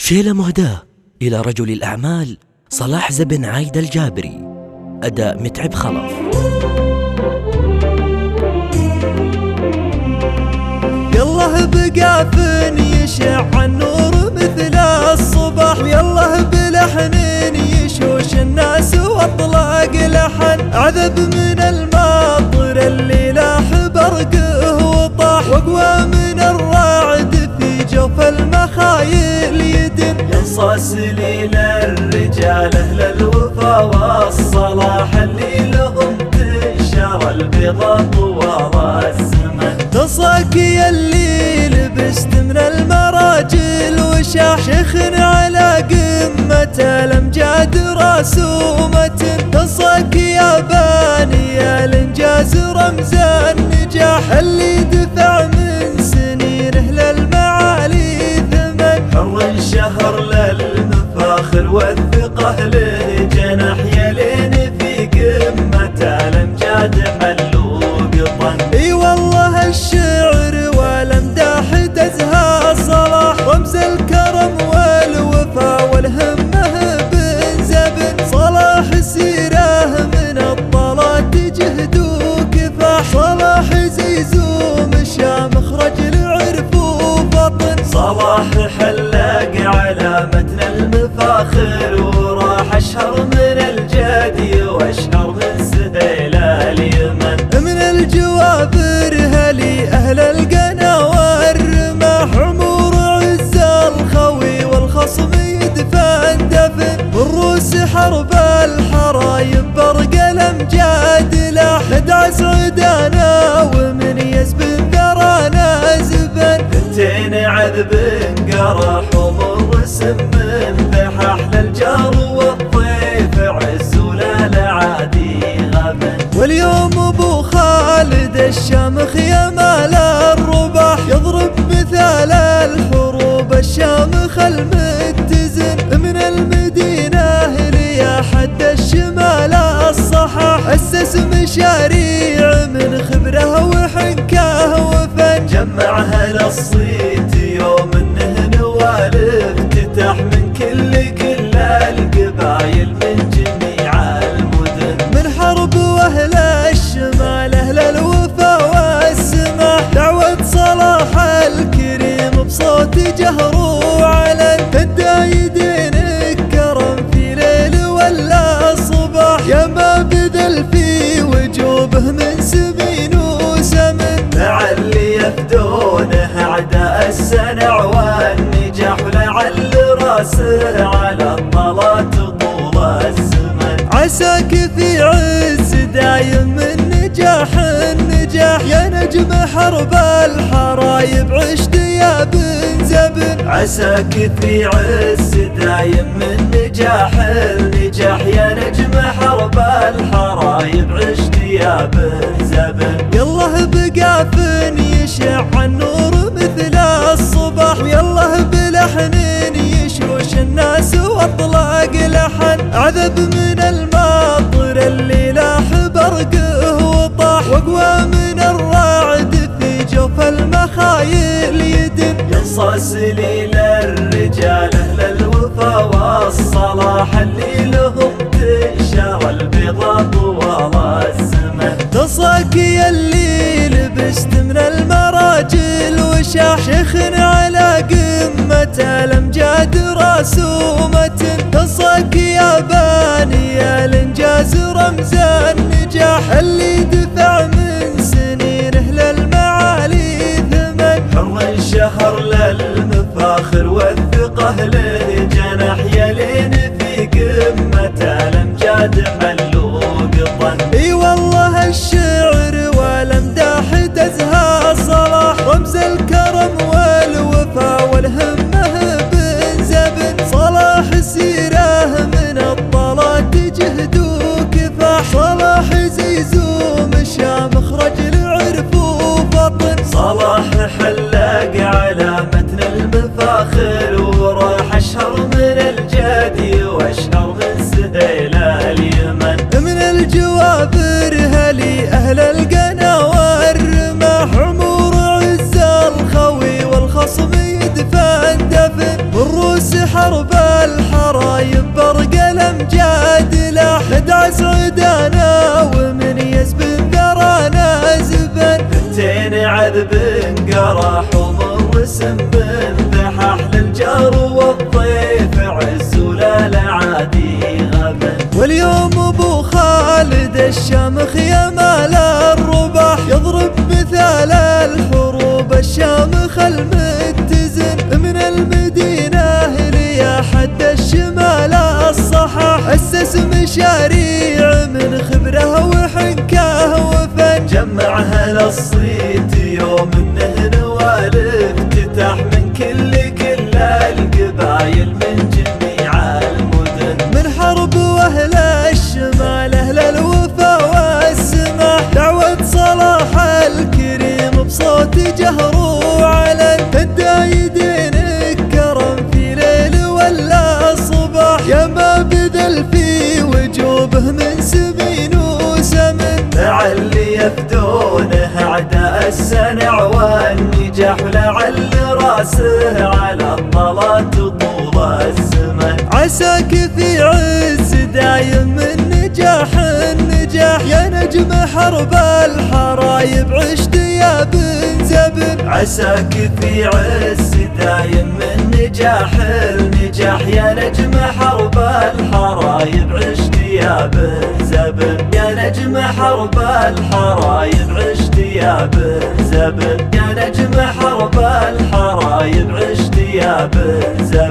شيلة مهداة إلى رجل الأعمال صلاح زبن عايدة الجابري. أداء متعب خلف. يالله بقافن يشع النور مثل الصبح، ويالله بلحن يشوش الناس واطلاق لحن، عذب من الماطر اللي لاح برقه وطاح، واقوى من الرعد في جوف المخايل يدن، ينصاص للرجال اهل الوفا والصلاح اللي لهم تنشر البيضة طوال الزمن. تصاك ياللي لبست من المراجل وشاح، شيخ على قمة الامجاد رسومة، تصاك يا باني الانجاز رمز النجاح، اللي دفع من سنينه للمعالي ثمن، حر شهر للمفاخر والثقة له جناح، يلين في قمة الامجاد حلوق طن. اي والله الشعر والامداح دزها صلاح، رمز الكرم والوفا والهمه بن زبن، صلاح سيره من الطلات جهد وكفاح، صلاح زيزوم الشامخ رجل عرف وفطن، صلاح حلاق على متن المفاخر، وراح اشهر من الجدي واشهر من سهيل اليمن، من الجوابر هلي اهل القنا والرماح، عمور عز الخوي والخصم يدفن دفن، والروس حرب الحرايب برق الامجاد لاح، ندعس عدانا ومن يزبن ثرانا زبن، ثنتين عذب قرح ومر من فحح، للجار والضيف عز وللعادي غبن، واليوم ابو خالد الشامخ يا مال الرباح، يضرب مثال الحروب الشامخ المتزن، من المدينة ليا حد الشمال الصحاح، أسس مشاريع من خبره وحنكه وفن، جمع اهل الصيت يوم النهن والافتتاح، من كل القبايل من جميع المدن، من حرب واهل الشمال اهل الوفا والسماح، دعوة صلاح الكريم بصوت جهر وعلن، هدى يدينك كرم في ليل ولا صباح، يا ما بذل في وجوبه من سمين وسمن، لعل يفدونه اعداء السنع والنجاح، ولعل راسه على الطلات طول الزمن، عساك في عز دايم من نجاح النجاح، يا نجم حرب الحرايب عشت يا بن زبن، عساك في عز دايم من نجاح النجاح، يا نجم حرب الحرايب عشت يا بن زبن. يالله بقافن يشع النور مثل الصبح، ويالله بلحن يشوش الناس واطلاق لحن، عذب من الماطر اللي لاح برقه وطاح، واقوى من الرعد في جوف المخايل يدن، ينصاص للرجال اهل الوفا والصلاح اللي لهم تنشر البيضة طوال الزمن، تصاك ياللي لبست من المراجل وشاح، شيخ على قمة الامجاد رسومة، تصاك يا باني الانجاز رمز النجاح، اللي دفع من سنينه للمعالي ثمن، حر شهر للمفاخر والثقة له جناح، يلين في قمة الامجاد حلوق طن. اي والله الشعر والامداح دزها صلاح، رمز الكرم والوفا والهمه بن زبن، صلاح سيره من الطلات جهد وكفاح، صلاح زيزوم الشامخ رجل عرف وفطن، صلاح حلاق على متن المفاخر، وراح حرب الحرايب برق الامجاد لاح ندعس عدانا ومن يزبن ذرانا زبن بنتين عذب قرح ومر سنبن ذحح للجار والضيف عز وللعادي غبن واليوم ابو خالد الشامخ يا مال الرباح يضرب مثال الحروب الشامخ المتزن من المدينة ليا حد الشمال الصحاح أسس مشاريع من خبره وحنكه وفن جمع أهل الصيت يوم النهن والافتتاح من كل القبايل من جميع المدن من حرب واهل الشمال اهل الوفا والسماح دعوة صلاح الكريم بصوت جهر وعلن الدايدين الكرم في ليل ولا صباح يا ما بذل في وجوبه من سمين وسمن لعل يفدونه اعداء السنع والنجاح لعل راسه على الطلات طول الزمن عساك في عز دايم من نجاح النجاح يا نجم حرب الحرايب عشت يا بن زبن عساك في عز دايم من نجاح النجاح يا نجم حرب الحرايب عشت يا بن زبن يا نجم حرب الحرايب عشت يا بن زبن يا نجم حرب الحرايب عشت يا بن زبن